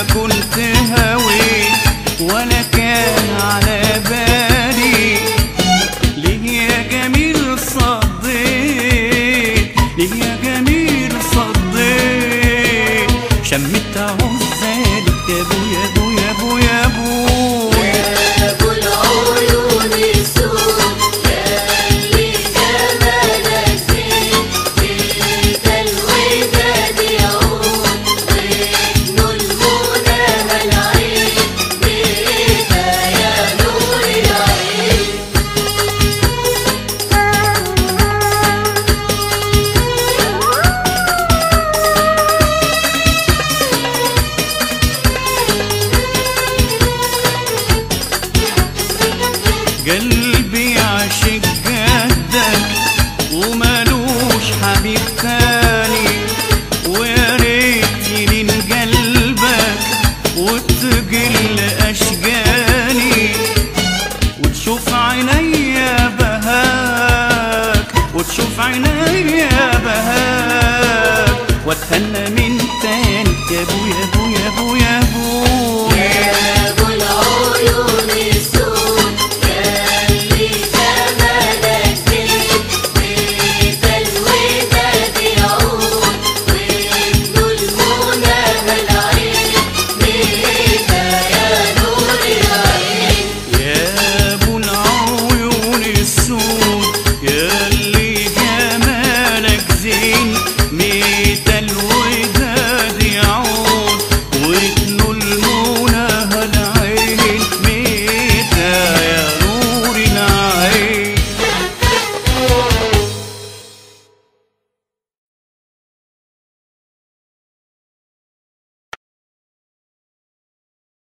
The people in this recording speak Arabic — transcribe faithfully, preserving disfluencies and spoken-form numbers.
كنت هوي ولا كان على بالي. ليه يا جميل صديق، ليه يا جميل صديق، شمت عزالك يا ابو يا ابو يا ابو يا ابو يا ابو العيون السود، ياللي جمالك زين، بيت الوداد يعود وابن المنى العين، بيك يا نور العين. قلبي عاشق جدك ومالوش حبيب تاني، ويا ريت يلين قلبك وتقل اشجاني، وتشوف عينيا بهاك، وتشوف عينيا بهاك، واتهنى من تاني يا ابو يا ابو يا ابو يا ابو يا ابو العيون السود، ياللي جمالك زين، بيت الوداد يعود وابن المنى العين، بيك يا نور العين. يا ابو العيون السود، يا